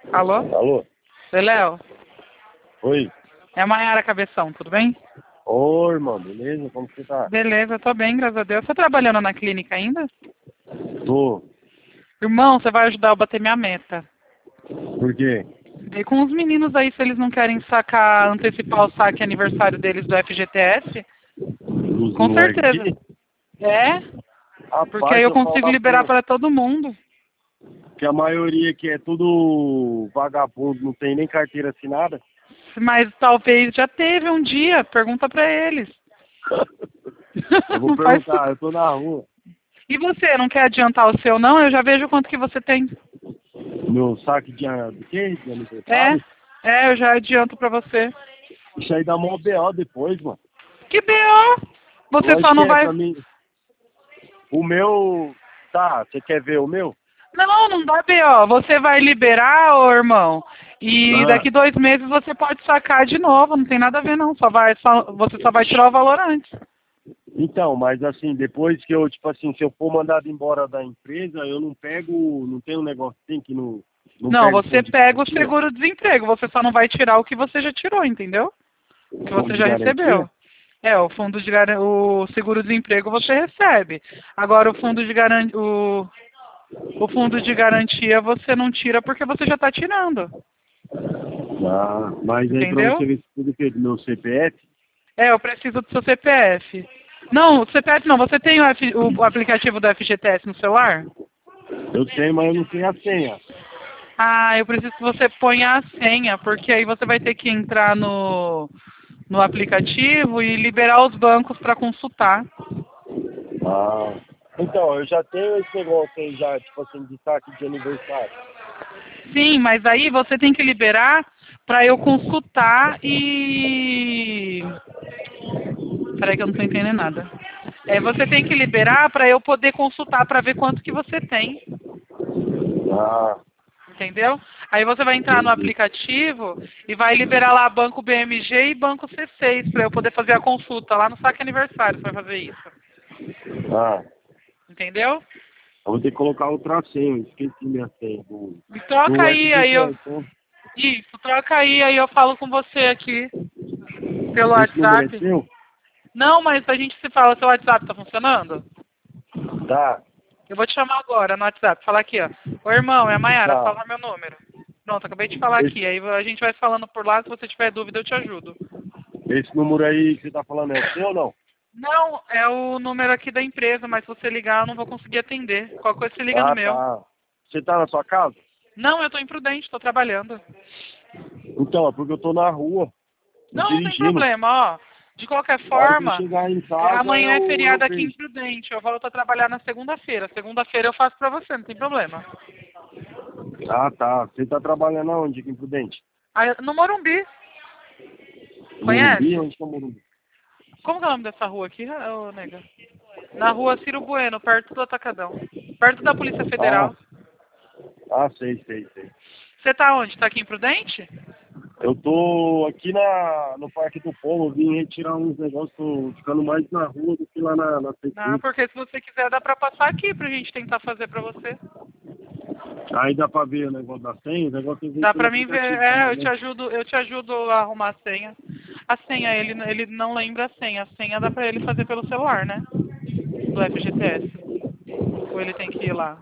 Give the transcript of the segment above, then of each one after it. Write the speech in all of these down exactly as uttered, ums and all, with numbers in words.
Alô? Alô? Oi, Léo? Oi. É a Maiara Cabeção, tudo bem? Oi, irmão, beleza? Como você tá? Beleza, eu tô bem, graças a Deus. Você tá trabalhando na clínica ainda? Tô. Irmão, você vai ajudar eu a bater minha meta. Por quê? Vê com os meninos aí se eles não querem sacar, antecipar o saque aniversário deles do F G T S. Dos Com moleques certeza. aqui? É? Porque aí Rapaz, eu eu falo consigo pra liberar você para todo mundo. que a maioria aqui é tudo vagabundo, não tem nem carteira assinada. Mas talvez já teve um dia, pergunta pra eles. Eu vou Não faz... perguntar, eu tô na rua. E você, não quer adiantar o seu não? Eu já vejo quanto que você tem. Meu saque de, de quê? De É, aniversário? é, eu já adianto pra você. Isso aí dá mó B O depois, mano. Que B O! Você só Lógico que não é vai... pra mim. O meu... Tá, você quer ver o meu? Não, não dá B O. Você vai liberar, ô irmão. E Ah, daqui dois meses você pode sacar de novo. Não tem nada a ver, não. Só vai, só, você só vai tirar o valor antes. então, mas assim, depois que eu, tipo assim, se eu for mandado embora da empresa, eu não pego, não tem um negócio assim que não, não Não, pego você fundo de pega o garantia? seguro-desemprego. Você só não vai tirar o que você já tirou, entendeu? O que Fundo você de já garantia? recebeu. É, o fundo de garan... o seguro-desemprego você recebe. Agora o fundo de garan... o... o fundo de garantia você não tira porque você já está tirando. Ah, mas aí pra Entendeu? você ver se tudo que é do meu C P F, É, eu preciso do seu C P F. Não, o C P F não, você tem o, F... o aplicativo do F G T S no celular? eu tenho, mas eu não tenho a senha. Ah, eu preciso que você ponha a senha, porque aí você vai ter que entrar no, no aplicativo e liberar os bancos para consultar. Ah, então, eu já tenho esse negócio aí já, tipo assim, de saque de aniversário. Sim, mas aí você tem que liberar para eu consultar e... Peraí que eu não estou entendendo nada. É, você tem que liberar para eu poder consultar para ver quanto que você tem, Ah, entendeu? Aí você vai entrar no entendi. aplicativo e vai liberar lá Banco B M G e Banco C seis para eu poder fazer a consulta lá no saque aniversário, você vai fazer isso. Ah, Entendeu? eu vou ter que colocar outra senha, eu esqueci minha senha do, E troca do aí, aí eu... F G T S, né? Isso, troca aí, aí eu falo com você aqui pelo Esse número é WhatsApp. seu? Não, mas a gente se fala, seu WhatsApp tá funcionando? Tá, Eu vou te chamar agora no WhatsApp, falar aqui, ó. Ô irmão, é a Maiara, tá. fala meu número. Pronto, acabei de falar Esse, aqui. Aí a gente vai falando por lá, se você tiver dúvida eu te ajudo. esse número aí que você tá falando é o seu ou não? Não, é o número aqui da empresa, mas se você ligar eu não vou conseguir atender. Qualquer coisa você liga no Ah, meu. tá. Você tá na sua casa? Não, eu tô imprudente, tô trabalhando. Então, é porque eu tô na rua, tô Não, não tem dirigindo. problema, ó. De qualquer A hora que eu forma, chegar em é, casa, amanhã é eu, eu feriado aqui em vejo. Prudente. Eu volto a trabalhar na segunda-feira. Segunda-feira eu faço pra você, não tem problema. Ah, tá. Você tá trabalhando aonde aqui em Prudente? Aí, no Morumbi, Morumbi? conhece? Onde que é o Morumbi? Como que é o nome dessa rua aqui, ô, nega? Na rua Ciro Bueno, perto do Atacadão. Perto da Polícia Ah, Federal. ah, sei, sei, sei. Você tá onde? Tá aqui em Prudente? Eu tô aqui na, no Parque do Povo, eu vim retirar uns negócios, tô ficando mais na rua do que lá na, na Não, P T. porque se você quiser dá pra passar aqui pra gente tentar fazer pra você. Aí dá pra ver o negócio da senha, o negócio tem que ver Dá pelo pra mim ver, aplicativo é, também, eu te né? ajudo, eu te ajudo a arrumar a senha. A senha, ele, ele não lembra a senha. A senha dá pra ele fazer pelo celular, né? Do F G T S. Ou ele tem que ir lá.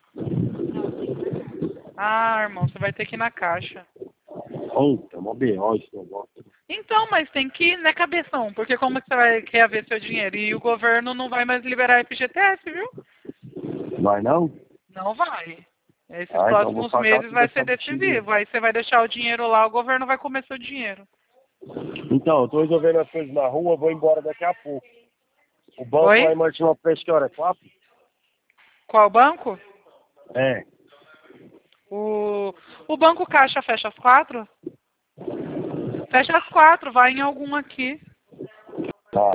Ah, irmão, você vai ter que ir na caixa. Puta, mó B O esse negócio. Então, mas tem que ir, né, cabeção? Porque como que você vai querer ver seu dinheiro? E o governo não vai mais liberar F G T S, viu? Vai não? Não vai. Esses Ah, então vou próximos sacar meses tudo vai ser essa bexiga. decisivo. Aí você vai deixar o dinheiro lá, o governo vai comer seu dinheiro. Então, eu tô resolvendo as coisas na rua, vou embora daqui a pouco. O banco lá Oi? em Martinópolis fecha que hora? É quatro? Qual banco? É. O, o Banco Caixa fecha às quatro? Fecha às quatro, vai em algum aqui. Tá.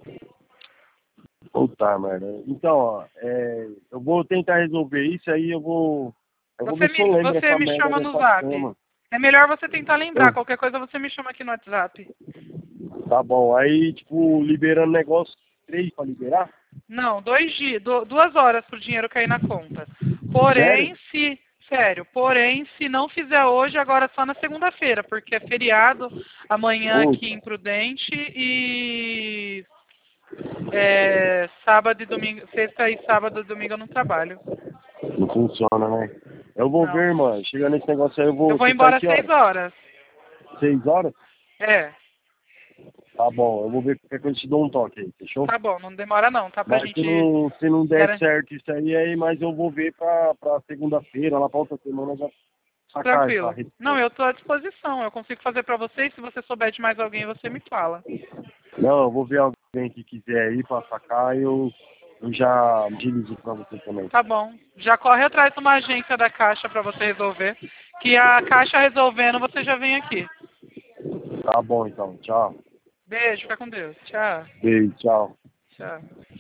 Puta merda. Então, ó, é, eu vou tentar resolver isso aí, eu vou. Eu vou Você ver se eu me, lembro você essa me merda chama no dessa zap. cama. É melhor você tentar lembrar. Eu, Qualquer coisa você me chama aqui no WhatsApp. tá bom. Aí, tipo, liberando negócio três pra liberar? Não, dois dias, du- duas horas pro dinheiro cair na conta. Sério? Porém, se, Sério. Porém, se não fizer hoje, agora só na segunda-feira, porque é feriado amanhã Pô, aqui em Prudente e é, sábado e domingo, sexta e sábado e domingo eu não trabalho. não funciona, né? Eu vou Não. ver, mano. Chegando nesse negócio aí, eu Eu vou. vou Você sai embora às que seis horas? horas. Seis horas? É, Tá bom, eu vou ver qualquer coisa, te dou um toque aí, fechou? tá bom, não demora não, tá? Pra Mas se gente não, se não der garantir. certo isso aí, aí, mas eu vou ver pra, pra segunda-feira, lá pra outra semana já sacar essa Tranquilo. Não, resposta. eu tô à disposição. Eu consigo fazer pra vocês. Se você souber de mais alguém, você me fala. Não, eu vou ver alguém que quiser aí pra sacar e eu, eu já dirijo pra você também. Tá bom. Já corre atrás de uma agência da Caixa pra você resolver. Que a Caixa resolvendo, você já vem aqui. Tá bom então, tchau. Beijo, fica com Deus. Tchau. Beijo, tchau. Tchau.